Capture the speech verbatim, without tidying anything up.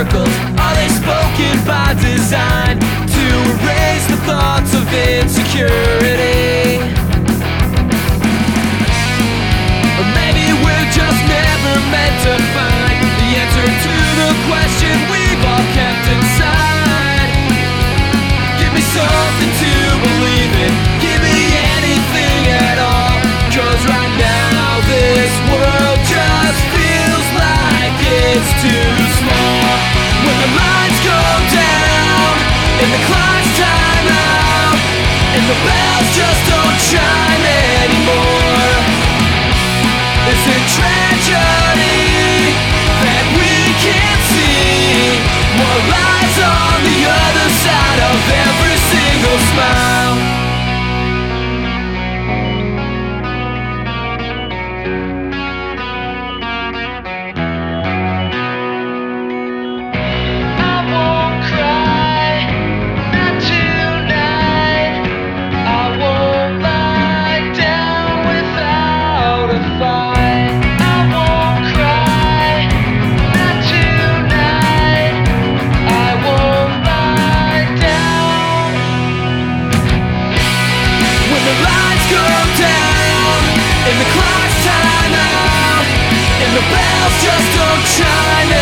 circles? Are they spoken by design to erase the thoughts of insecurity? Or maybe we're just never meant to find the answer to the question we've all kept inside. Give me something to believe in, give me anything at all, 'cause right now this world just feels like it's too small. When the lights go down and the clock's time out and the bells just don't chime anymore, is it tragedy that we can't see what lies on the other side of every single smile? I won't cry, not tonight. I won't lie down without a fight. I won't cry, not tonight. I won't lie down. When the lights go down and the clock's time out and the bells just don't chime